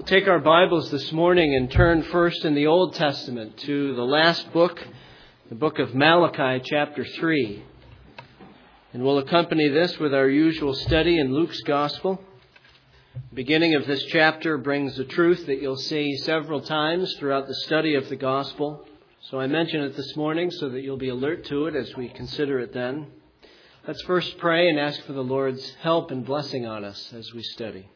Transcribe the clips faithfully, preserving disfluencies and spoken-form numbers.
Take our Bibles this morning and turn first in the Old Testament to the last book, the book of Malachi, chapter three. And we'll accompany this with our usual study in Luke's Gospel. The beginning of this chapter brings a truth that you'll see several times throughout the study of the Gospel. So I mention it this morning so that you'll be alert to it as we consider it then. Let's first pray and ask for the Lord's help and blessing on us as we study.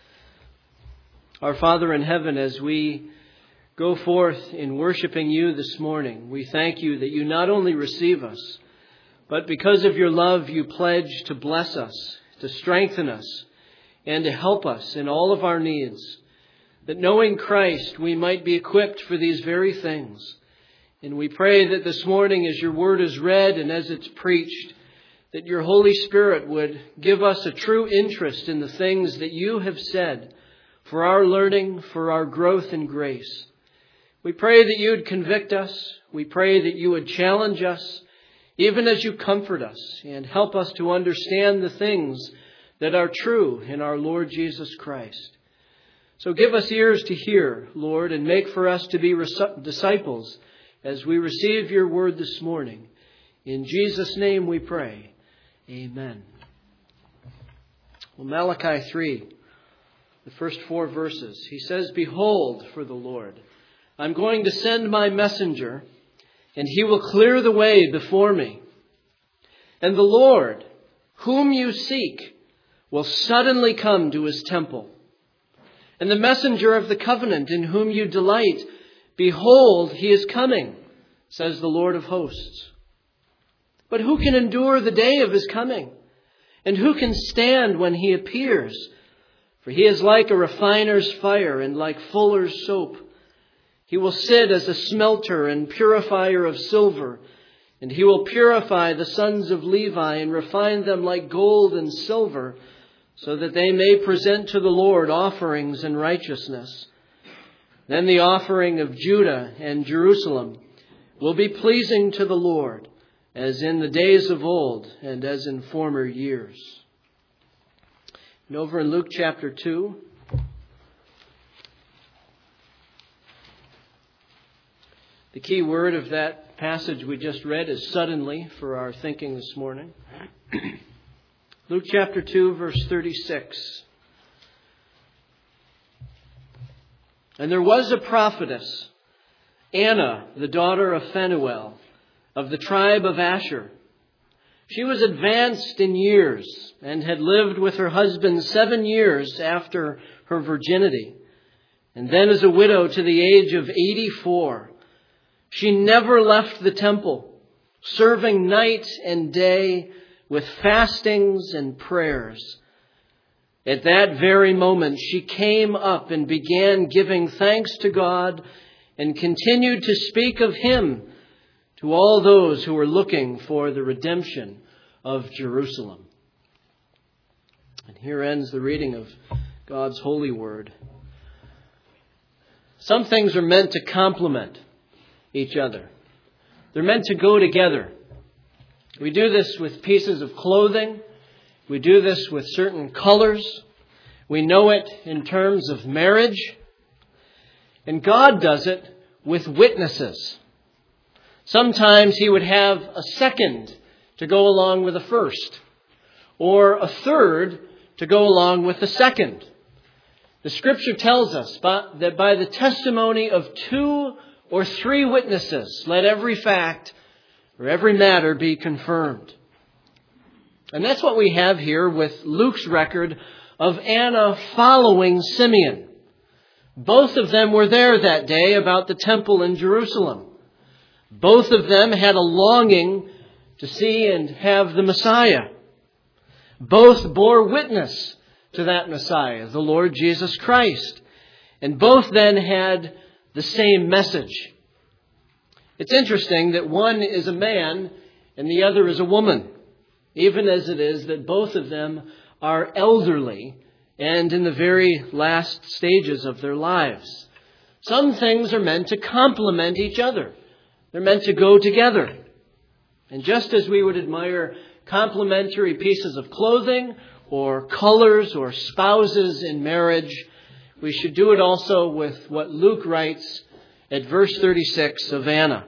Our Father in heaven, as we go forth in worshiping you this morning, we thank you that you not only receive us, but because of your love, you pledge to bless us, to strengthen us, and to help us in all of our needs, that knowing Christ, we might be equipped for these very things. And we pray that this morning, as your word is read and as it's preached, that your Holy Spirit would give us a true interest in the things that you have said, for our learning, for our growth in grace. We pray that you would convict us. We pray that you would challenge us, even as you comfort us and help us to understand the things that are true in our Lord Jesus Christ. So give us ears to hear, Lord, and make for us to be disciples as we receive your word this morning. In Jesus' name we pray. Amen. Well, Malachi three. The first four verses. He says, "Behold, for the Lord, I'm going to send my messenger, and he will clear the way before me. And the Lord, whom you seek, will suddenly come to his temple. And the messenger of the covenant in whom you delight, behold, he is coming, says the Lord of hosts. But who can endure the day of his coming? And who can stand when he appears? For he is like a refiner's fire and like fuller's soap. He will sit as a smelter and purifier of silver, and he will purify the sons of Levi and refine them like gold and silver, so that they may present to the Lord offerings in righteousness. Then the offering of Judah and Jerusalem will be pleasing to the Lord, as in the days of old and as in former years." And over in Luke chapter two, the key word of that passage we just read is suddenly for our thinking this morning. Luke chapter two, verse thirty-six. "And there was a prophetess, Anna, the daughter of Phanuel, of the tribe of Asher. She was advanced in years and had lived with her husband seven years after her virginity. And then as a widow to the age of eighty-four, she never left the temple, serving night and day with fastings and prayers. At that very moment, she came up and began giving thanks to God and continued to speak of him to all those who were looking for the redemption of Jerusalem." And here ends the reading of God's holy word. Some things are meant to complement each other. They're meant to go together. We do this with pieces of clothing. We do this with certain colors. We know it in terms of marriage. And God does it with witnesses. Sometimes he would have a second to go along with the first, or a third to go along with the second. The Scripture tells us that by the testimony of two or three witnesses, let every fact or every matter be confirmed. And that's what we have here with Luke's record of Anna following Simeon. Both of them were there that day about the temple in Jerusalem. Both of them had a longing to see and have the Messiah. Both bore witness to that Messiah, the Lord Jesus Christ. And both then had the same message. It's interesting that one is a man and the other is a woman, even as it is that both of them are elderly and in the very last stages of their lives. Some things are meant to complement each other. They're meant to go together. And just as we would admire complementary pieces of clothing or colors or spouses in marriage, we should do it also with what Luke writes at verse thirty-six of Anna.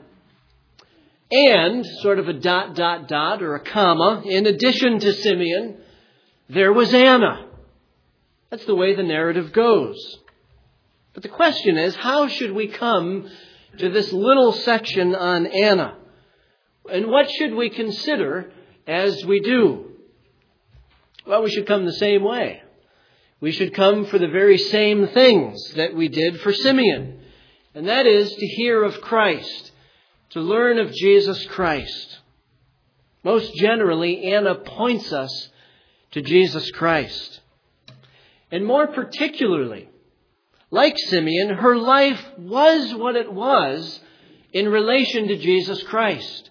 And, sort of a dot, dot, dot, or a comma, in addition to Simeon, there was Anna. That's the way the narrative goes. But the question is, how should we come to this little section on Anna? And what should we consider as we do? Well, we should come the same way. We should come for the very same things that we did for Simeon. And that is to hear of Christ, to learn of Jesus Christ. Most generally, Anna points us to Jesus Christ. And more particularly, like Simeon, her life was what it was in relation to Jesus Christ.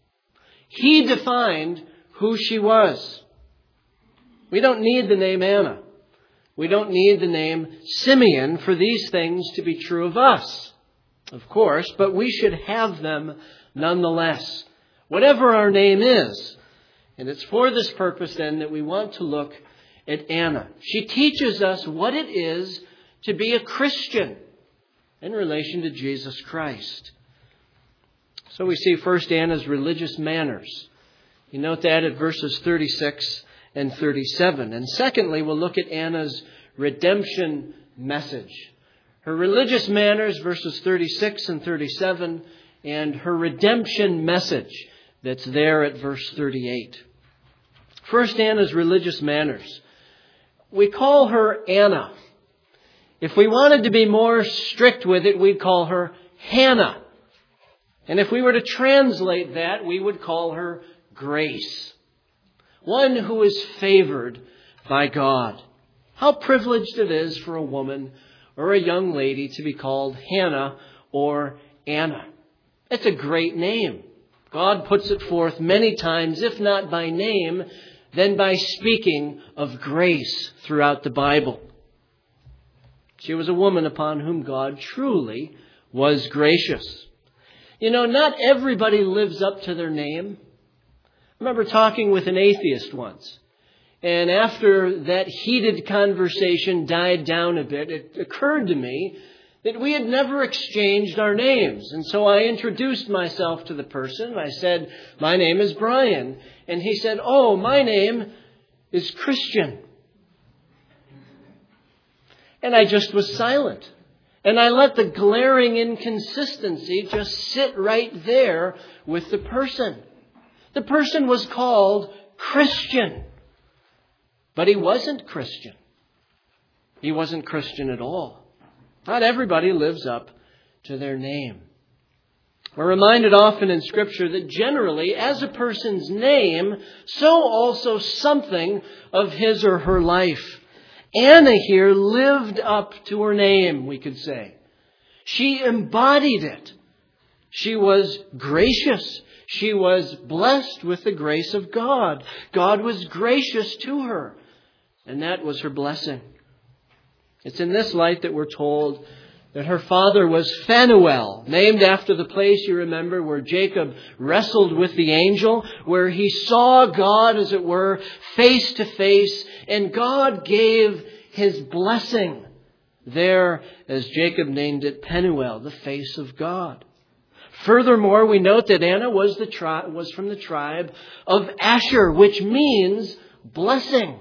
He defined who she was. We don't need the name Anna. We don't need the name Simeon for these things to be true of us, of course, but we should have them nonetheless, whatever our name is. And it's for this purpose then that we want to look at Anna. She teaches us what it is to be a Christian in relation to Jesus Christ. So we see first Anna's religious manners. You note that at verses thirty-six and thirty-seven. And secondly, we'll look at Anna's redemption message. Her religious manners, verses thirty-six and thirty-seven, and her redemption message that's there at verse thirty-eight. First, Anna's religious manners. We call her Anna. If we wanted to be more strict with it, we'd call her Hannah. And if we were to translate that, we would call her Grace. One who is favored by God. How privileged it is for a woman or a young lady to be called Hannah or Anna. It's a great name. God puts it forth many times, if not by name, then by speaking of grace throughout the Bible. She was a woman upon whom God truly was gracious. You know, not everybody lives up to their name. I remember talking with an atheist once. And after that heated conversation died down a bit, it occurred to me that we had never exchanged our names. And so I introduced myself to the person. I said, "My name is Brian." And he said, "Oh, my name is Christian." And I just was silent. And I let the glaring inconsistency just sit right there with the person. The person was called Christian. But he wasn't Christian. He wasn't Christian at all. Not everybody lives up to their name. We're reminded often in Scripture that generally, as a person's name, so also something of his or her life. Anna here lived up to her name, we could say. She embodied it. She was gracious. She was blessed with the grace of God. God was gracious to her. And that was her blessing. It's in this light that we're told that her father was Phanuel, named after the place, you remember, where Jacob wrestled with the angel, where he saw God, as it were, face to face, and God gave his blessing there, as Jacob named it, Penuel, the face of God. Furthermore, we note that Anna was, the tri- was from the tribe of Asher, which means blessing.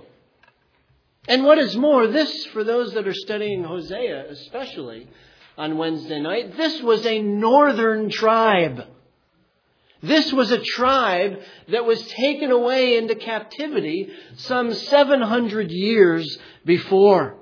And what is more, this, for those that are studying Hosea especially on Wednesday night, this was a northern tribe. This was a tribe that was taken away into captivity some seven hundred years before.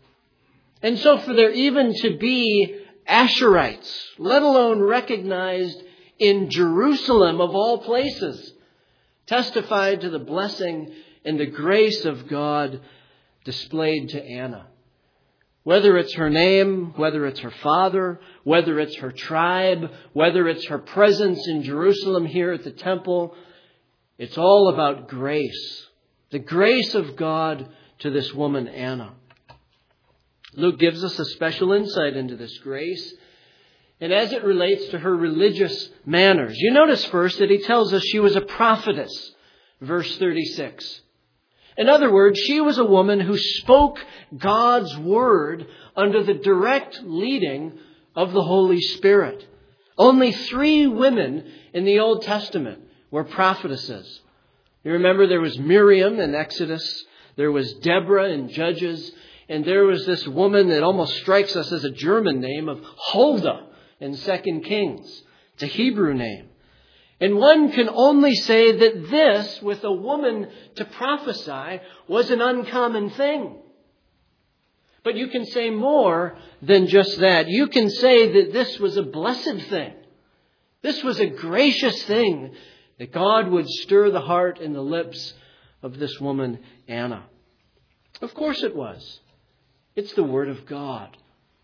And so for there even to be Asherites, let alone recognized in Jerusalem of all places, testified to the blessing and the grace of God displayed to Anna. Whether it's her name, whether it's her father, whether it's her tribe, whether it's her presence in Jerusalem here at the temple, it's all about grace. The grace of God to this woman, Anna. Luke gives us a special insight into this grace, and as it relates to her religious manners. You notice first that he tells us she was a prophetess, verse thirty-six. In other words, she was a woman who spoke God's word under the direct leading of the Holy Spirit. Only three women in the Old Testament were prophetesses. You remember there was Miriam in Exodus, there was Deborah in Judges, and there was this woman that almost strikes us as a German name of Huldah in Second Kings. It's a Hebrew name. And one can only say that this, with a woman to prophesy, was an uncommon thing. But you can say more than just that. You can say that this was a blessed thing. This was a gracious thing that God would stir the heart and the lips of this woman, Anna. Of course it was. It's the Word of God.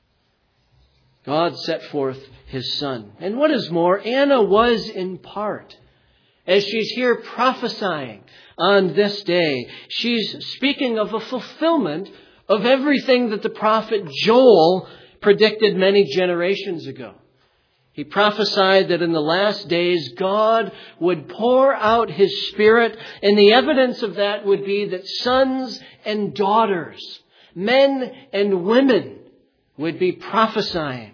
God set forth His Son. And what is more, Anna was in part, as she's here prophesying on this day, she's speaking of a fulfillment of everything that the prophet Joel predicted many generations ago. He prophesied that in the last days God would pour out His Spirit, and the evidence of that would be that sons and daughters, men and women, would be prophesying.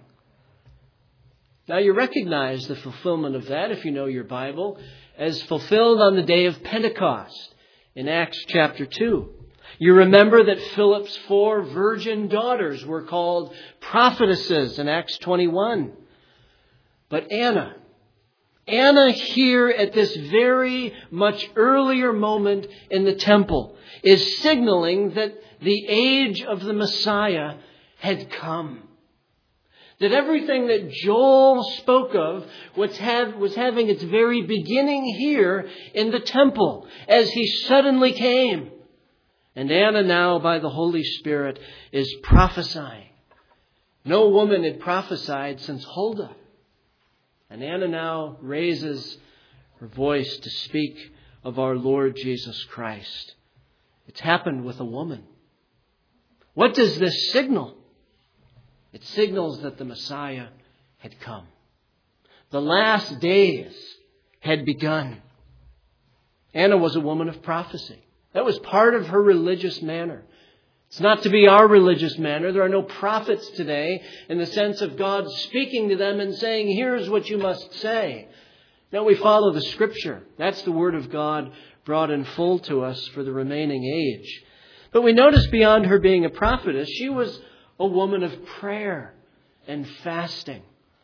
Now you recognize the fulfillment of that, if you know your Bible, as fulfilled on the day of Pentecost in Acts chapter two. You remember that Philip's four virgin daughters were called prophetesses in Acts twenty-one. But Anna, Anna here at this very much earlier moment in the temple is signaling that the age of the Messiah had come. That everything that Joel spoke of was, have, was having its very beginning here in the temple as He suddenly came. And Anna now, by the Holy Spirit, is prophesying. No woman had prophesied since Huldah. And Anna now raises her voice to speak of our Lord Jesus Christ. It's happened with a woman. What does this signal? It signals that the Messiah had come. The last days had begun. Anna was a woman of prophecy. That was part of her religious manner. It's not to be our religious manner. There are no prophets today in the sense of God speaking to them and saying, here's what you must say. No, we follow the Scripture. That's the Word of God brought in full to us for the remaining age. But we notice beyond her being a prophetess, she was a woman of prayer and fasting.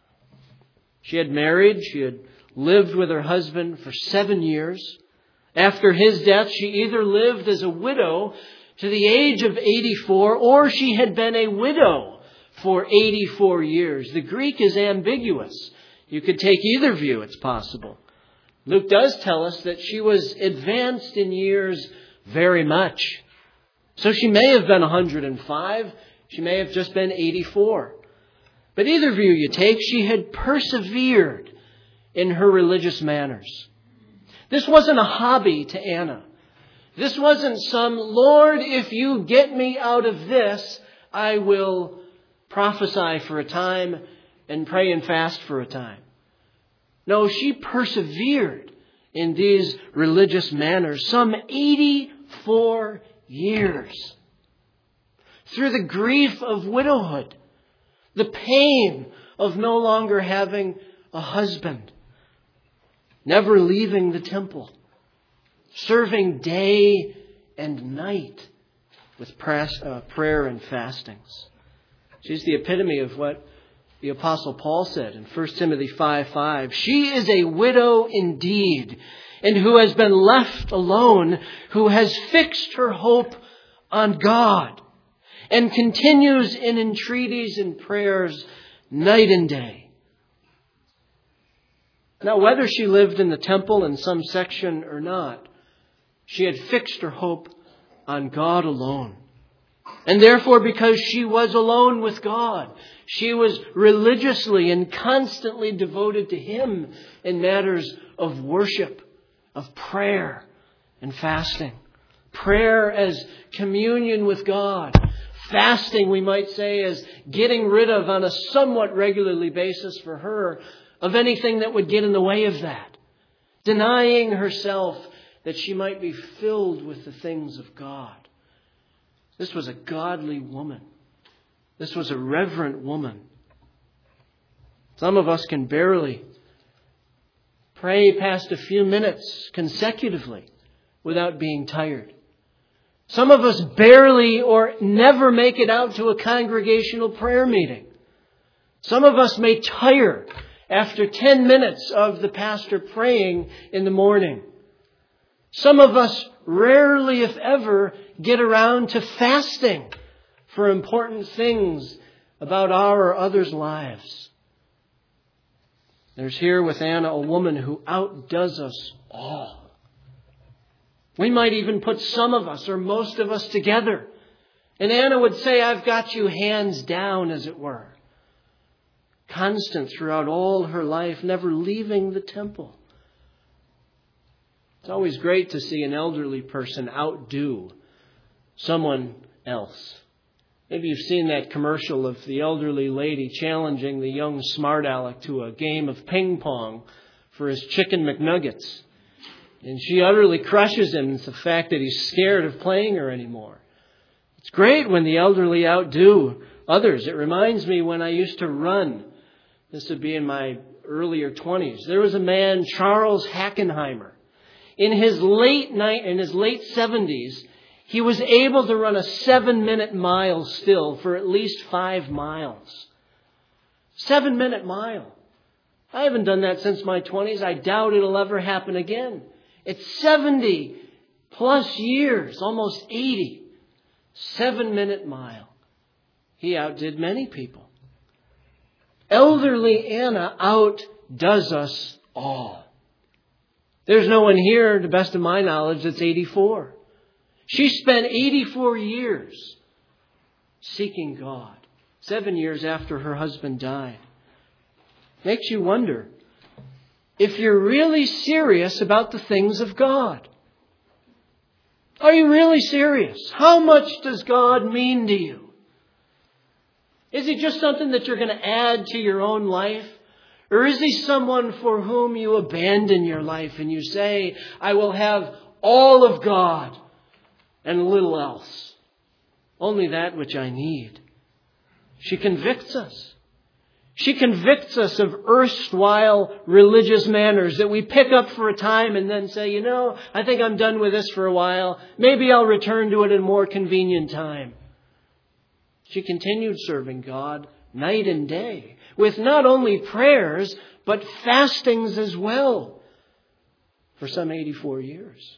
She had married. She had lived with her husband for seven years. After his death, she either lived as a widow to the age of eighty-four, or she had been a widow for eighty-four years. The Greek is ambiguous. You could take either view, it's possible. Luke does tell us that she was advanced in years very much. So she may have been one hundred five. She may have just been eighty-four. But either view you take, she had persevered in her religious manners. This wasn't a hobby to Anna. This wasn't some, Lord, if you get me out of this, I will prophesy for a time and pray and fast for a time. No, she persevered in these religious manners some eighty-four years. Through the grief of widowhood, the pain of no longer having a husband, never leaving the temple, serving day and night with prayer and fastings. She's the epitome of what the Apostle Paul said in First Timothy five five. She is a widow indeed, and who has been left alone, who has fixed her hope on God, and continues in entreaties and prayers night and day. Now, whether she lived in the temple in some section or not, she had fixed her hope on God alone. And therefore, because she was alone with God, she was religiously and constantly devoted to Him in matters of worship, of prayer and fasting. Prayer as communion with God. Fasting, we might say, as getting rid of on a somewhat regularly basis for her of anything that would get in the way of that. Denying herself that she might be filled with the things of God. This was a godly woman. This was a reverent woman. Some of us can barely pray past a few minutes consecutively without being tired. Some of us barely or never make it out to a congregational prayer meeting. Some of us may tire after ten minutes of the pastor praying in the morning. Some of us rarely, if ever, get around to fasting for important things about our or others' lives. There's here with Anna a woman who outdoes us all. We might even put some of us or most of us together. And Anna would say, I've got you hands down, as it were. Constant throughout all her life, never leaving the temple. It's always great to see an elderly person outdo someone else. Maybe you've seen that commercial of the elderly lady challenging the young smart aleck to a game of ping pong for his chicken McNuggets. And she utterly crushes him. It's the fact that he's scared of playing her anymore. It's great when the elderly outdo others. It reminds me when I used to run. This would be in my earlier twenties. There was a man, Charles Hackenheimer. In his late night, in his late seventies, he was able to run a seven-minute mile still for at least five miles. Seven-minute mile. I haven't done that since my twenties. I doubt it'll ever happen again. It's seventy plus years, almost eighty. Seven-minute mile. He outdid many people. Elderly Anna outdoes us all. There's no one here, to the best of my knowledge, that's eighty-four. She spent eighty-four years seeking God. Seven years after her husband died. Makes you wonder if you're really serious about the things of God. Are you really serious? How much does God mean to you? Is he just something that you're going to add to your own life? Or is he someone for whom you abandon your life and you say, I will have all of God and little else. Only that which I need. She convicts us. She convicts us of erstwhile religious manners that we pick up for a time and then say, you know, I think I'm done with this for a while. Maybe I'll return to it in a more convenient time. She continued serving God night and day with not only prayers, but fastings as well for some eighty-four years.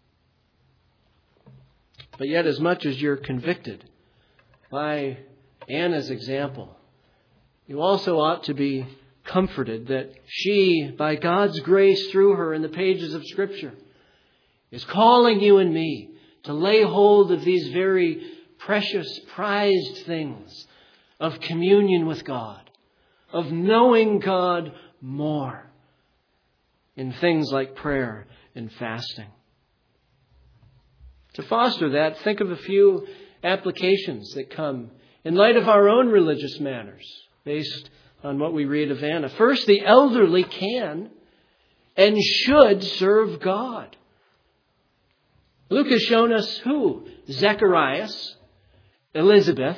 But yet, as much as you're convicted by Anna's example, you also ought to be comforted that she, by God's grace through her in the pages of Scripture, is calling you and me to lay hold of these very precious, prized things of communion with God, of knowing God more in things like prayer and fasting. To foster that, think of a few applications that come in light of our own religious manners based on what we read of Anna. First, the elderly can and should serve God. Luke has shown us who? Zacharias, Elizabeth.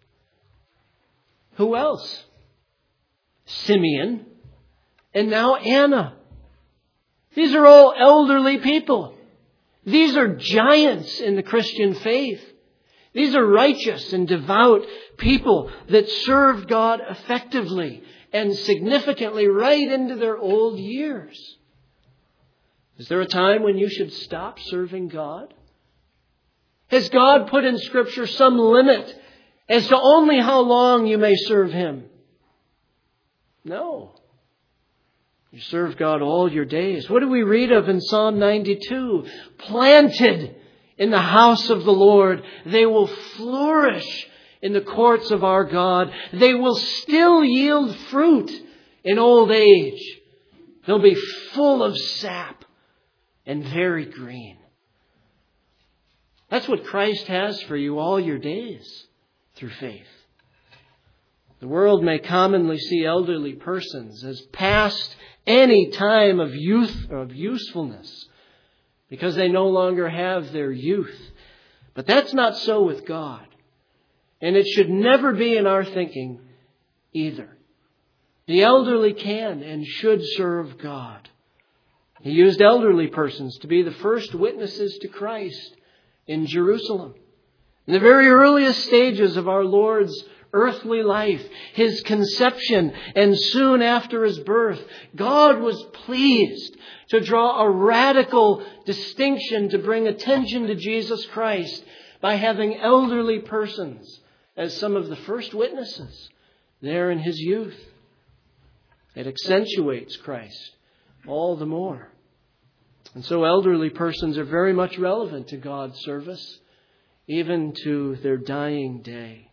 Who else? Simeon. And now Anna. These are all elderly people. These are giants in the Christian faith. These are righteous and devout people that served God effectively and significantly right into their old years. Is there a time when you should stop serving God? Has God put in Scripture some limit as to only how long you may serve Him? No. You serve God all your days. What do we read of in Psalm ninety-two? Planted in the house of the Lord, they will flourish in the courts of our God. They will still yield fruit in old age. They'll be full of sap and very green. That's what Christ has for you all your days through faith. The world may commonly see elderly persons as past any time of youth or of usefulness because they no longer have their youth. But that's not so with God. And it should never be in our thinking either. The elderly can and should serve God. He used elderly persons to be the first witnesses to Christ in Jerusalem. In the very earliest stages of our Lord's earthly life, His conception, and soon after His birth, God was pleased to draw a radical distinction to bring attention to Jesus Christ by having elderly persons as some of the first witnesses there in His youth. It accentuates Christ all the more. And so elderly persons are very much relevant to God's service, even to their dying day.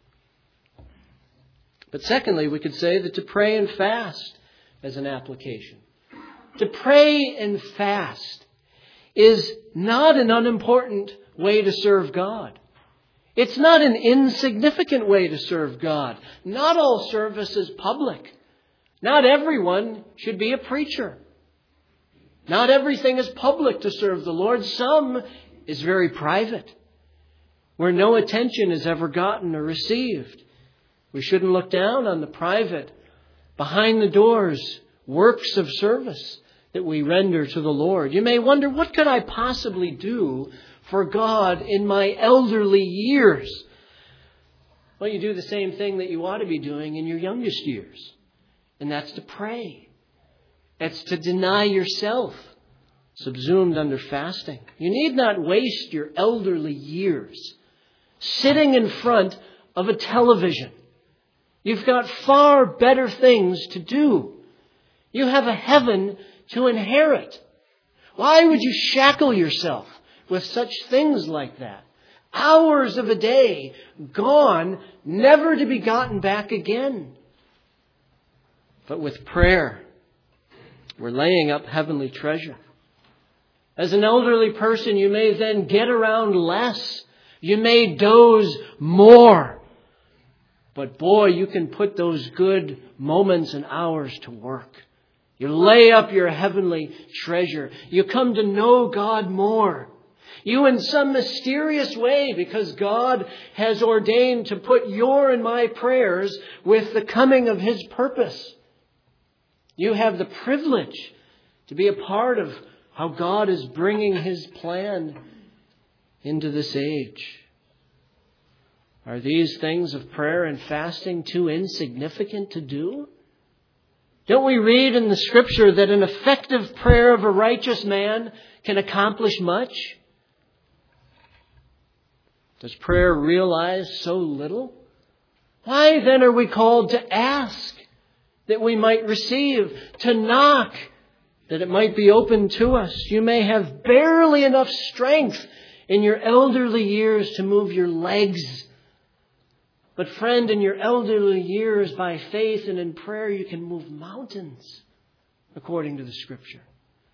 But secondly, we could say that to pray and fast as an application. To pray and fast is not an unimportant way to serve God. It's not an insignificant way to serve God. Not all service is public. Not everyone should be a preacher. Not everything is public to serve the Lord. Some is very private, where no attention is ever gotten or received. We shouldn't look down on the private, behind the doors, works of service that we render to the Lord. You may wonder, what could I possibly do for God in my elderly years? Well, you do the same thing that you ought to be doing in your youngest years. And that's to pray. That's to deny yourself, subsumed under fasting. You need not waste your elderly years sitting in front of a television. You've got far better things to do. You have a heaven to inherit. Why would you shackle yourself with such things like that? Hours of a day gone, never to be gotten back again. But with prayer, we're laying up heavenly treasure. As an elderly person, you may then get around less. You may doze more. But boy, you can put those good moments and hours to work. You lay up your heavenly treasure. You come to know God more. You in some mysterious way, because God has ordained to put your and my prayers with the coming of His purpose. You have the privilege to be a part of how God is bringing His plan into this age. Are these things of prayer and fasting too insignificant to do? Don't we read in the Scripture that an effective prayer of a righteous man can accomplish much? Does prayer realize so little? Why then are we called to ask that we might receive, to knock that it might be open to us? You may have barely enough strength in your elderly years to move your legs. But friend, in your elderly years, by faith and in prayer, you can move mountains, according to the Scripture.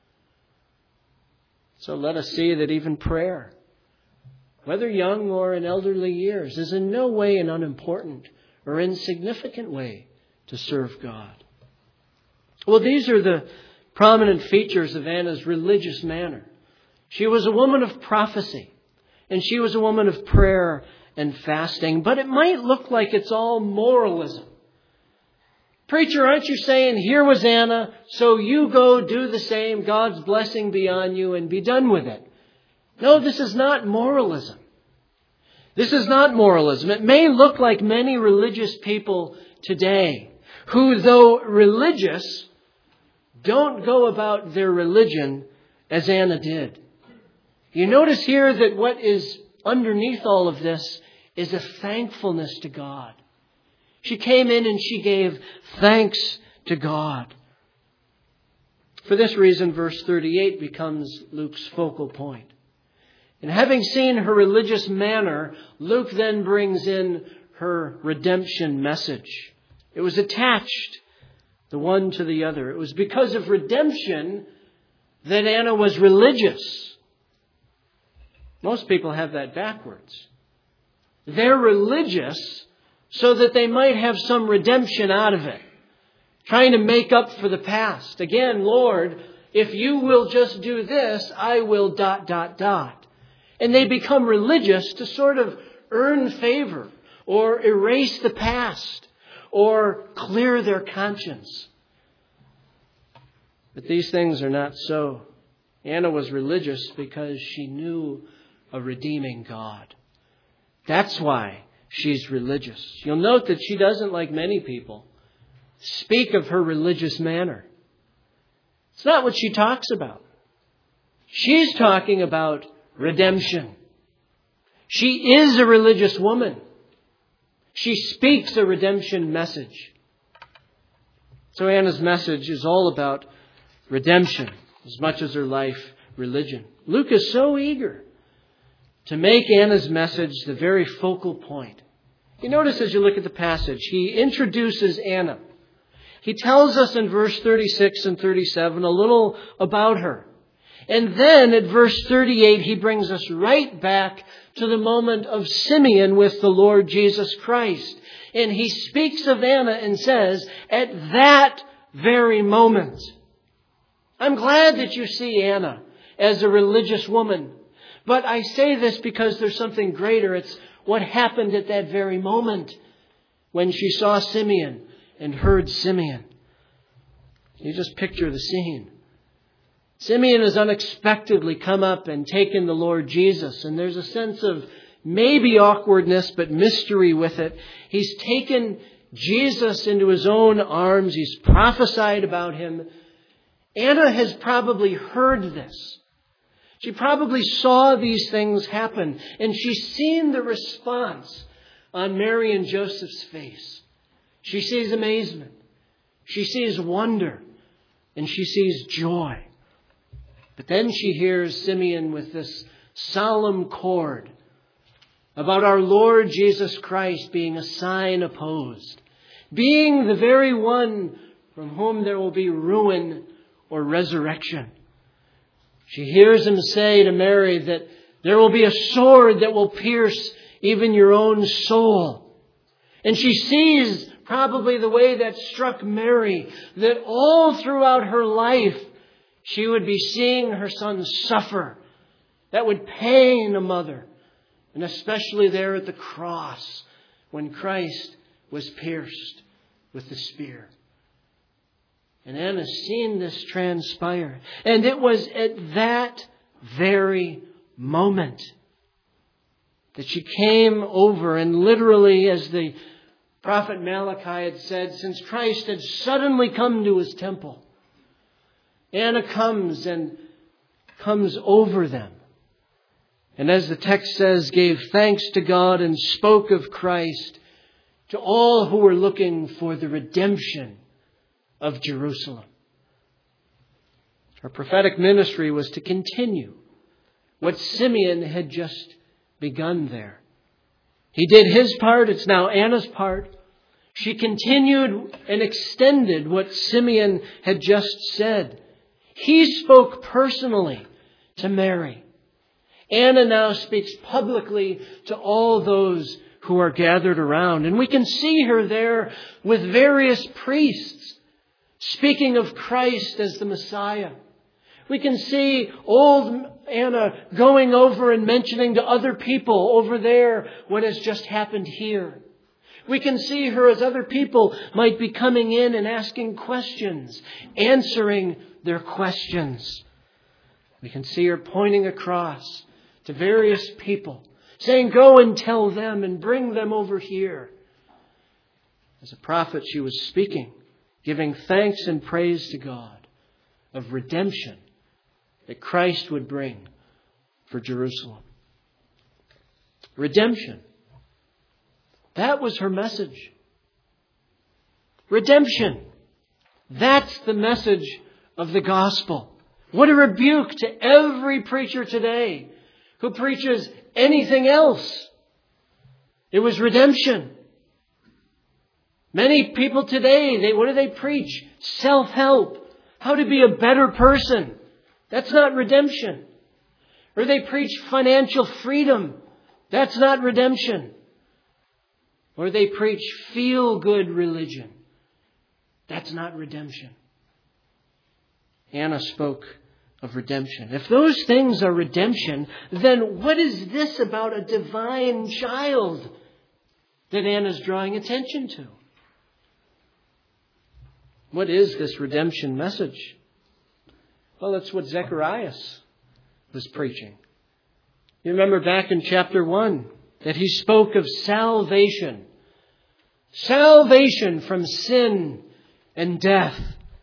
So let us see that even prayer, whether young or in elderly years, is in no way an unimportant or insignificant way to serve God. Well, these are the prominent features of Anna's religious manner. She was a woman of prophecy, and she was a woman of prayer and fasting, but it might look like it's all moralism. Preacher, aren't you saying, here was Anna, so you go do the same, God's blessing be on you, and be done with it? No, this is not moralism. This is not moralism. It may look like many religious people today who, though religious, don't go about their religion as Anna did. You notice here that what is underneath all of this is a thankfulness to God. She came in and she gave thanks to God. For this reason, verse thirty-eight becomes Luke's focal point. And having seen her religious manner, Luke then brings in her redemption message. It was attached, the one to the other. It was because of redemption that Anna was religious. Most people have that backwards. They're religious so that they might have some redemption out of it, trying to make up for the past. Again, Lord, if you will just do this, I will dot, dot, dot. And they become religious to sort of earn favor or erase the past or clear their conscience. But these things are not so. Anna was religious because she knew a redeeming God. That's why she's religious. You'll note that she doesn't, like many people, speak of her religious manner. It's not what she talks about. She's talking about redemption. She is a religious woman. She speaks a redemption message. So Anna's message is all about redemption as much as her life religion. Luke is so eager to make Anna's message the very focal point. You notice as you look at the passage, he introduces Anna. He tells us in verse thirty-six and thirty-seven a little about her. And then at verse thirty-eight, he brings us right back to the moment of Simeon with the Lord Jesus Christ. And he speaks of Anna and says, at that very moment. I'm glad that you see Anna as a religious woman. But I say this because there's something greater. It's what happened at that very moment when she saw Simeon and heard Simeon. You just picture the scene. Simeon has unexpectedly come up and taken the Lord Jesus. And there's a sense of maybe awkwardness, but mystery with it. He's taken Jesus into his own arms. He's prophesied about him. Anna has probably heard this. She probably saw these things happen. And she's seen the response on Mary and Joseph's face. She sees amazement. She sees wonder. And she sees joy. But then she hears Simeon with this solemn chord about our Lord Jesus Christ being a sign opposed, being the very one from whom there will be ruin or resurrection. She hears him say to Mary that there will be a sword that will pierce even your own soul. And she sees probably the way that struck Mary, that all throughout her life, she would be seeing her son suffer. That would pain a mother. And especially there at the cross when Christ was pierced with the spear. And Anna's seen this transpire. And it was at that very moment that she came over and literally, as the prophet Malachi had said, since Christ had suddenly come to his temple, Anna comes and comes over them. And as the text says, gave thanks to God and spoke of Christ to all who were looking for the redemption of Jerusalem. Her prophetic ministry was to continue what Simeon had just begun there. He did his part. It's now Anna's part. She continued and extended what Simeon had just said. He spoke personally to Mary. Anna now speaks publicly to all those who are gathered around. And we can see her there with various priests speaking of Christ as the Messiah. We can see old Anna going over and mentioning to other people over there what has just happened here. We can see her as other people might be coming in and asking questions, answering their questions. We can see her pointing across to various people, saying, go and tell them and bring them over here. As a prophet, she was speaking, giving thanks and praise to God of redemption that Christ would bring for Jerusalem. Redemption. That was her message. Redemption. That's the message of the gospel. What a rebuke to every preacher today who preaches anything else. It was redemption. Many people today, they, what do they preach? Self-help. How to be a better person. That's not redemption. Or they preach financial freedom. That's not redemption. Or they preach feel-good religion. That's not redemption. Anna spoke of redemption. If those things are redemption, then what is this about a divine child that Anna's drawing attention to? What is this redemption message? Well, it's what Zacharias was preaching. You remember back in chapter one that he spoke of salvation. Salvation from sin and death.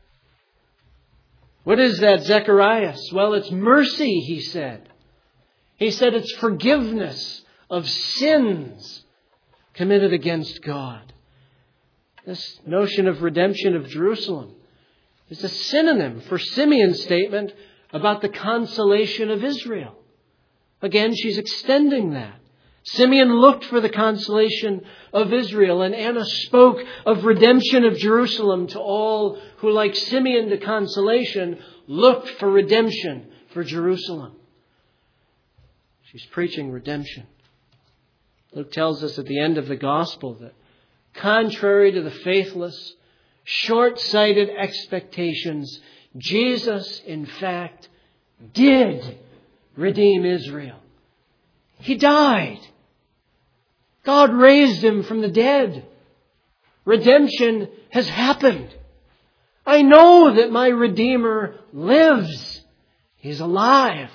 What is that, Zacharias? Well, it's mercy, he said. He said it's forgiveness of sins committed against God. This notion of redemption of Jerusalem is a synonym for Simeon's statement about the consolation of Israel. Again, she's extending that. Simeon looked for the consolation of Israel, and Anna spoke of redemption of Jerusalem to all who, like Simeon to consolation, looked for redemption for Jerusalem. She's preaching redemption. Luke tells us at the end of the gospel that contrary to the faithless, short-sighted expectations, Jesus, in fact, did redeem Israel. He died. God raised him from the dead. Redemption has happened. I know that my Redeemer lives. He's alive.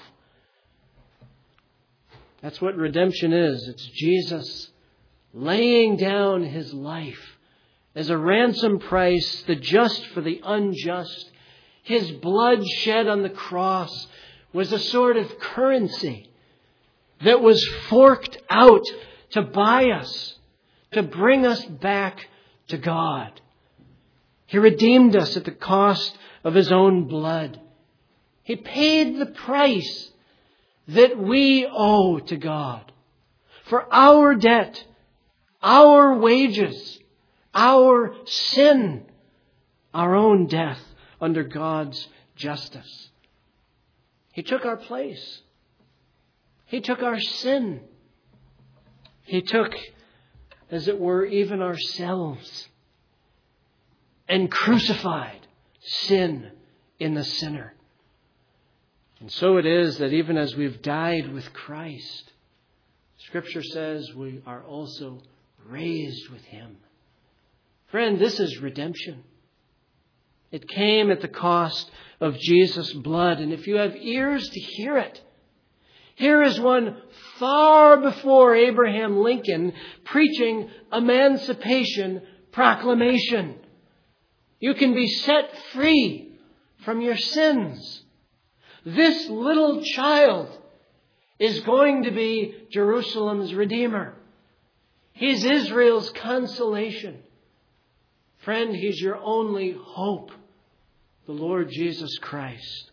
That's what redemption is. It's Jesus laying down his life as a ransom price, the just for the unjust. His blood shed on the cross was a sort of currency that was forked out to buy us, to bring us back to God. He redeemed us at the cost of his own blood. He paid the price that we owe to God for our debt, our wages, our sin, our own death under God's justice. He took our place. He took our sin. He took, as it were, even ourselves and crucified sin in the sinner. And so it is that even as we've died with Christ, Scripture says we are also raised with him. Friend, this is redemption. It came at the cost of Jesus' blood. And if you have ears to hear it, here is one far before Abraham Lincoln preaching emancipation proclamation. You can be set free from your sins. This little child is going to be Jerusalem's Redeemer. He's Israel's consolation. Friend, he's your only hope, the Lord Jesus Christ.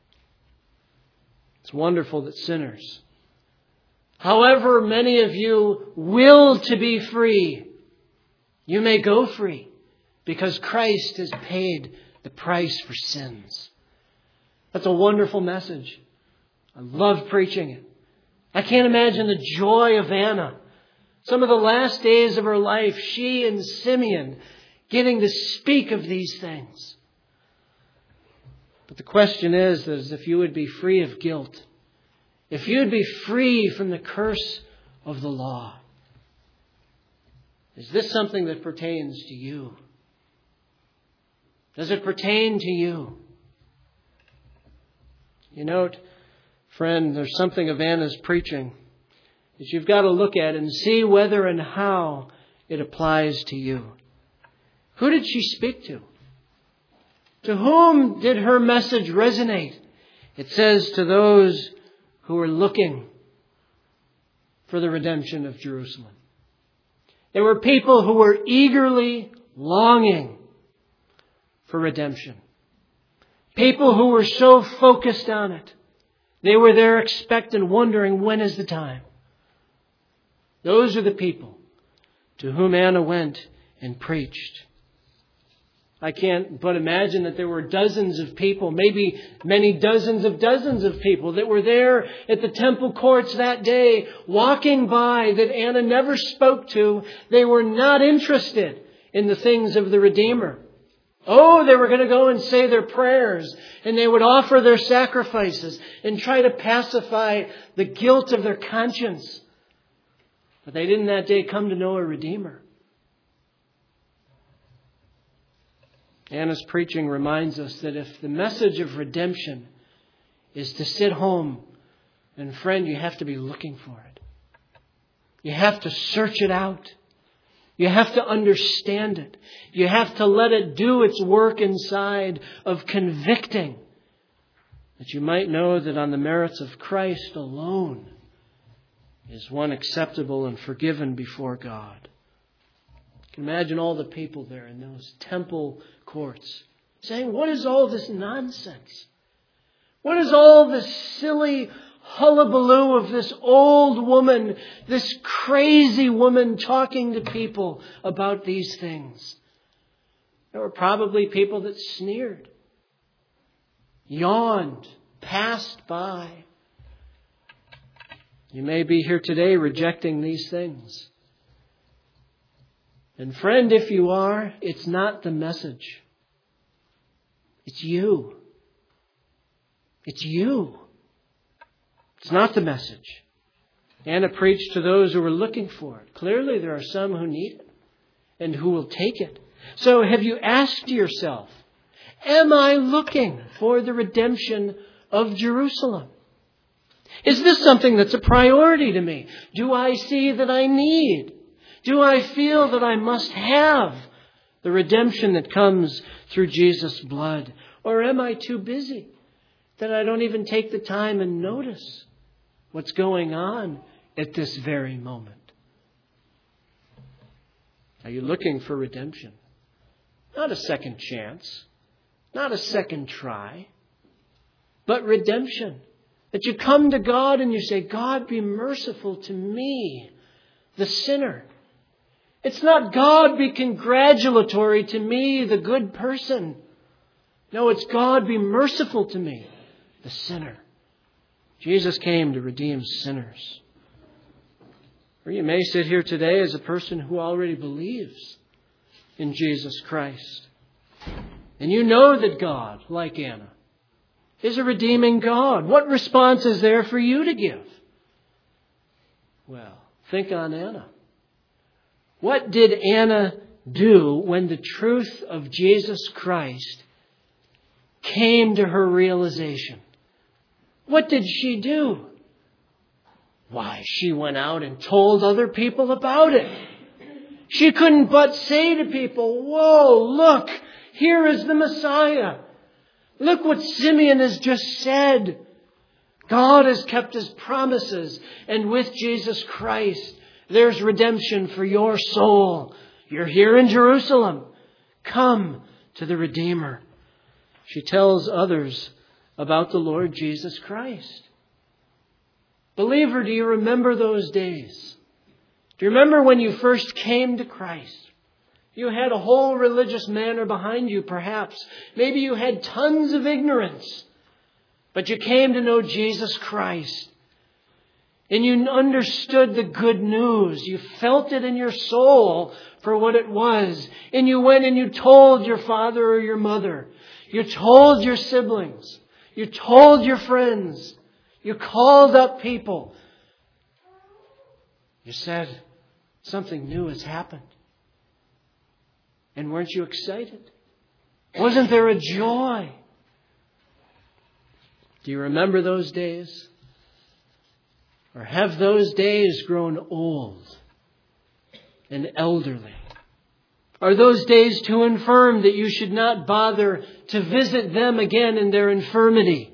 It's wonderful that sinners, however many of you will to be free, you may go free because Christ has paid the price for sins. That's a wonderful message. I love preaching it. I can't imagine the joy of Anna. Some of the last days of her life, she and Simeon getting to speak of these things. But the question is, is if you would be free of guilt, if you would be free from the curse of the law, is this something that pertains to you? Does it pertain to you? You know, friend, there's something of Anna's preaching that you've got to look at and see whether and how it applies to you. Who did she speak to? To whom did her message resonate? It says to those who were looking for the redemption of Jerusalem. There were people who were eagerly longing for redemption. People who were so focused on it. They were there expectant, wondering, when is the time? Those are the people to whom Anna went and preached. I can't but imagine that there were dozens of people, maybe many dozens of dozens of people that were there at the temple courts that day, walking by, that Anna never spoke to. They were not interested in the things of the Redeemer. Oh, they were going to go and say their prayers, and they would offer their sacrifices and try to pacify the guilt of their conscience. But they didn't that day come to know a Redeemer. Anna's preaching reminds us that if the message of redemption is to sit home, then friend, you have to be looking for it. You have to search it out. You have to understand it. You have to let it do its work inside of convicting, that you might know that on the merits of Christ alone is one acceptable and forgiven before God. You can imagine all the people there in those temple courts saying, what is all this nonsense? What is all this silly hullabaloo of this old woman, this crazy woman talking to people about these things? There were probably people that sneered, yawned, passed by. You may be here today rejecting these things. And friend, if you are, it's not the message. It's you. It's you. It's not the message. Anna preached to those who were looking for it. Clearly, there are some who need it and who will take it. So have you asked yourself, am I looking for the redemption of Jerusalem? Is this something that's a priority to me? Do I see that I need? Do I feel that I must have the redemption that comes through Jesus' blood? Or am I too busy that I don't even take the time and notice what's going on at this very moment? Are you looking for redemption? Not a second chance, not a second try, but redemption. That you come to God and you say, God, be merciful to me, the sinner. It's not God, be congratulatory to me, the good person. No, it's God, be merciful to me, the sinner. Jesus came to redeem sinners. Or you may sit here today as a person who already believes in Jesus Christ. And you know that God, like Anna, is a redeeming God. What response is there for you to give? Well, think on Anna. What did Anna do when the truth of Jesus Christ came to her realization? What did she do? Why, she went out and told other people about it. She couldn't but say to people, whoa, look, here is the Messiah. Look what Simeon has just said. God has kept His promises, and with Jesus Christ, there's redemption for your soul. You're here in Jerusalem. Come to the Redeemer. She tells others about the Lord Jesus Christ. Believer, do you remember those days? Do you remember when you first came to Christ? You had a whole religious manner behind you, perhaps. Maybe you had tons of ignorance. But you came to know Jesus Christ. And you understood the good news. You felt it in your soul for what it was. And you went and you told your father or your mother. You told your siblings. You told your friends. You called up people. You said, something new has happened. And weren't you excited? Wasn't there a joy? Do you remember those days? Or have those days grown old and elderly? Are those days too infirm that you should not bother to visit them again in their infirmity?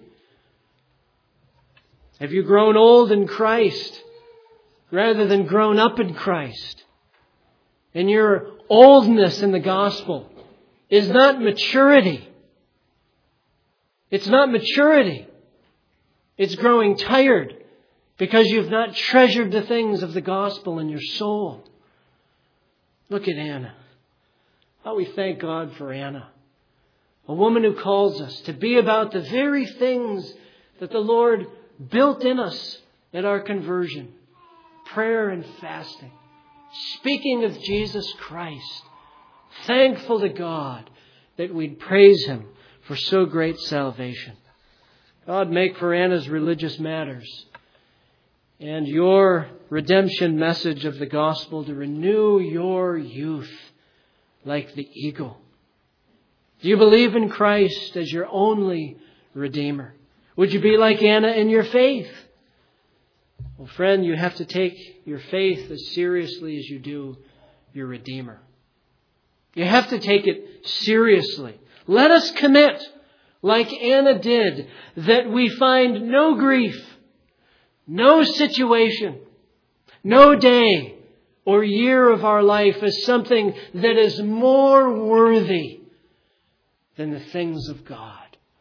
Have you grown old in Christ rather than grown up in Christ? And your oldness in the gospel is not maturity. It's not maturity. It's growing tired because you've not treasured the things of the gospel in your soul. Look at Anna. How we thank God for Anna. A woman who calls us to be about the very things that the Lord built in us at our conversion. Prayer and fasting. Speaking of Jesus Christ. Thankful to God. that we'd praise Him for so great salvation. God, make for Anna's religious matters and your redemption message of the gospel to renew your youth like the eagle. Do you believe in Christ as your only Redeemer? Would you be like Anna in your faith? Well, friend, you have to take your faith as seriously as you do your Redeemer. You have to take it seriously. Let us commit, like Anna did, that we find no grief, no situation, no day or year of our life as something that is more worthy than the things of God.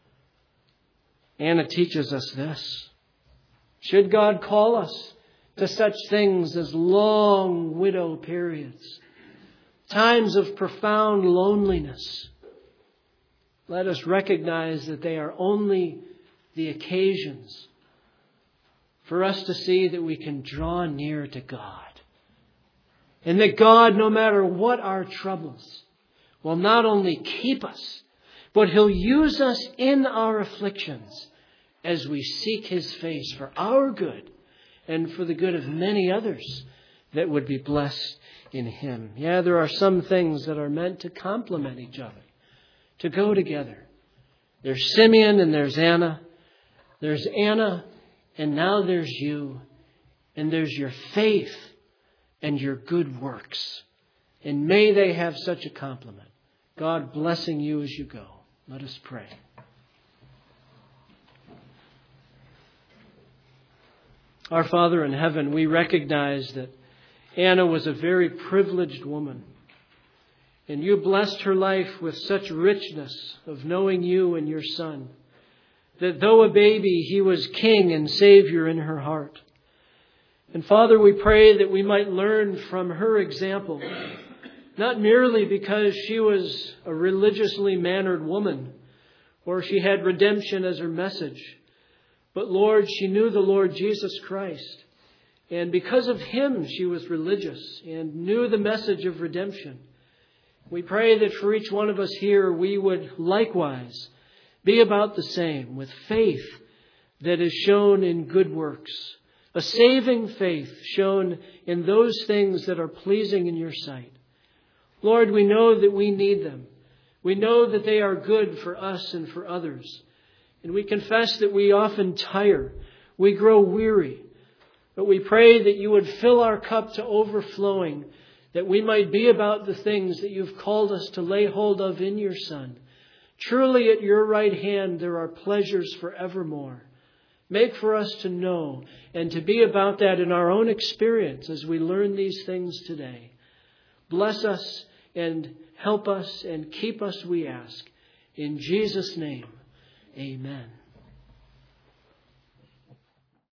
Anna teaches us this. Should God call us to such things as long widow periods, times of profound loneliness, let us recognize that they are only the occasions for us to see that we can draw near to God. And that God, no matter what our troubles, will not only keep us, but He'll use us in our afflictions as we seek His face for our good and for the good of many others that would be blessed in Him. Yeah, there are some things that are meant to complement each other, to go together. There's Simeon and there's Anna. There's Anna and now there's you. And there's your faith and your good works. And may they have such a complement. God blessing you as you go. Let us pray. Our Father in heaven, we recognize that Anna was a very privileged woman. And you blessed her life with such richness of knowing you and your Son, that though a baby, He was King and Savior in her heart. And Father, we pray that we might learn from her example, not merely because she was a religiously mannered woman or she had redemption as her message, but Lord, she knew the Lord Jesus Christ. And because of Him, she was religious and knew the message of redemption. We pray that for each one of us here, we would likewise be about the same, with faith that is shown in good works, a saving faith shown in those things that are pleasing in your sight. Lord, we know that we need them. We know that they are good for us and for others. And we confess that we often tire. We grow weary. But we pray that you would fill our cup to overflowing, that we might be about the things that you've called us to lay hold of in your Son. Truly at your right hand there are pleasures forevermore. Make for us to know and to be about that in our own experience as we learn these things today. Bless us and help us and keep us, we ask. In Jesus' name, amen.